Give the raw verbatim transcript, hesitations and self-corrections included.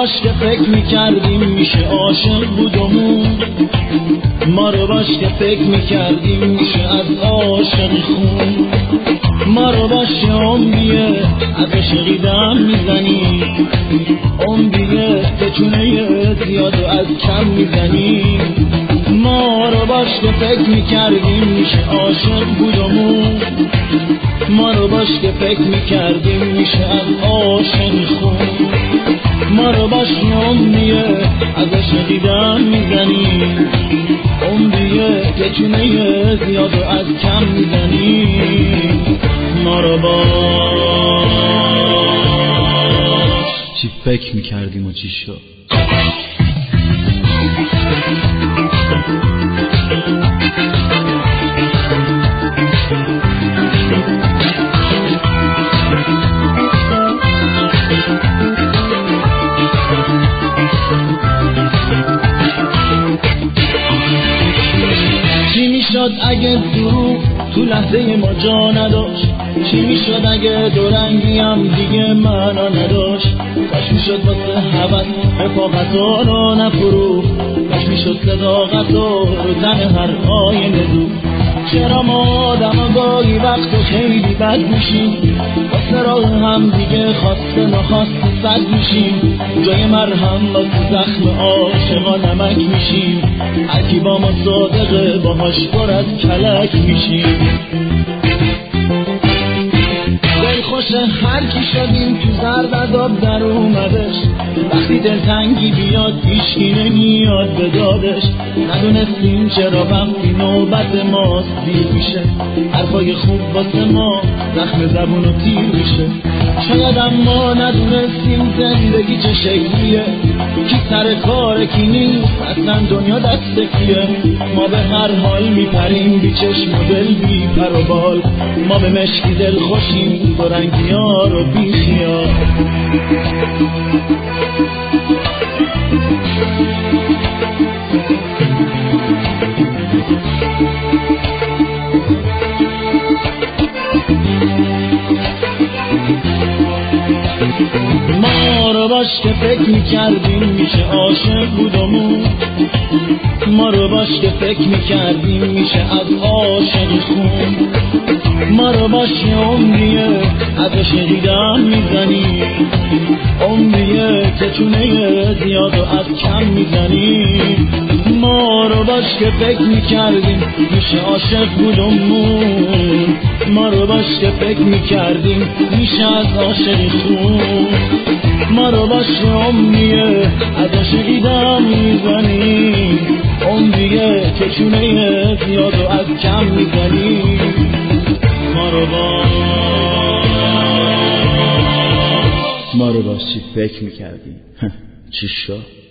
باش که فکر میکردیم میشه عاشق بودمون، ما رو باش که فکر میکردیم میشه از عاشق خون، ما رو باش عمریه از عشقی دم میزنی، عمریه که چونه زیاد و از کم میزنی. ما رو باش که فکر میکردیم میشه عاشق بودمون، ما رو باش که فکر میکردیم میشه از عاشق خون، ما رو باش عمریه از عشقی دم میزنی، عمریه که چونه زیاد و از کم میزنی. ما رو باش چی فکر میکردیم و چی شد. چی میشد اگه دروغ تو لحظه ما جا نداشت، چی میشد اگه دورنگی هم دیگه معنا نداشت، کاش میشد واسه هوس رفاقتا رو نفروخت، کاش میشد صداقت رو زن هر آینه دوخت. چرا ما آدم گاهی وقت خیلی بد میشیم، واسه راه هم دیگه خواسته نخواسته صد میشیم، جای مرهم واسه زخم عاشقا نمک میشیم، هرکی با ما صادقه باهاش پر از کلک میشیم. دلخوش هر کی شدیم تو زرد عذاب در اومدش، وقتی دلتنگی بیاد هیچکی نمیاد به دادش، ندونستیم چرا وقتی نوبت ماست دیر میشه، حرفای خوب واسه ما زخم زبون و تیر میشه. شاید اما ندونستیم زندگی چه شکلیه، کی سر کار کی نیست اصلا دنیا دست کیه. ما به هر حال میپریم بی چشم و دل بی پر و بال، ما به مشکی دل خوشیم دو رنگی ها رو بی خیال. ما رو باش که فکر میکردیم میشه عاشق بودمون، ما رو باش که فکر میکردیم میشه از عاشق خون، ما رو باش عمریه از عشقی دم میزنی، عمریه که چونه زیاد و از کم میزنی. ما رو باش که فکر میکردیم میشه عاشق بودمون، ما رو باش که فکر میکردیم میشه از عاشق خون، ما رو باش عمریه از عشقی دم میزنی، عمریه که چونه زیاد و از کم میزنی. ما رو باش ما رو باش چی فکر میکردیم چی شد.